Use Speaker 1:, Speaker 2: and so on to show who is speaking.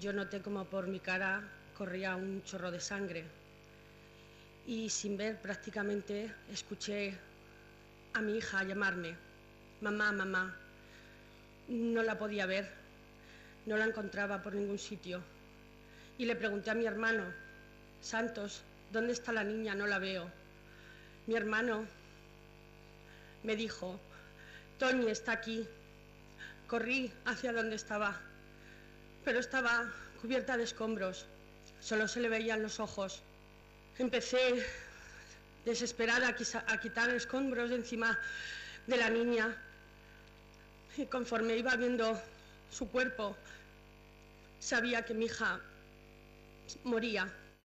Speaker 1: yo noté como por mi cara corría un chorro de sangre y sin ver prácticamente escuché a mi hija llamarme, mamá, mamá. No la podía ver, no la encontraba por ningún sitio. Y le pregunté a mi hermano, Santos, ¿dónde está la niña? No la veo. Mi hermano me dijo, Toñi está aquí. Corrí hacia donde estaba, pero estaba cubierta de escombros. Solo se le veían los ojos. Empecé desesperada a quitar escombros de encima de la niña. Y conforme iba viendo su cuerpo, sabía que mi hija moría.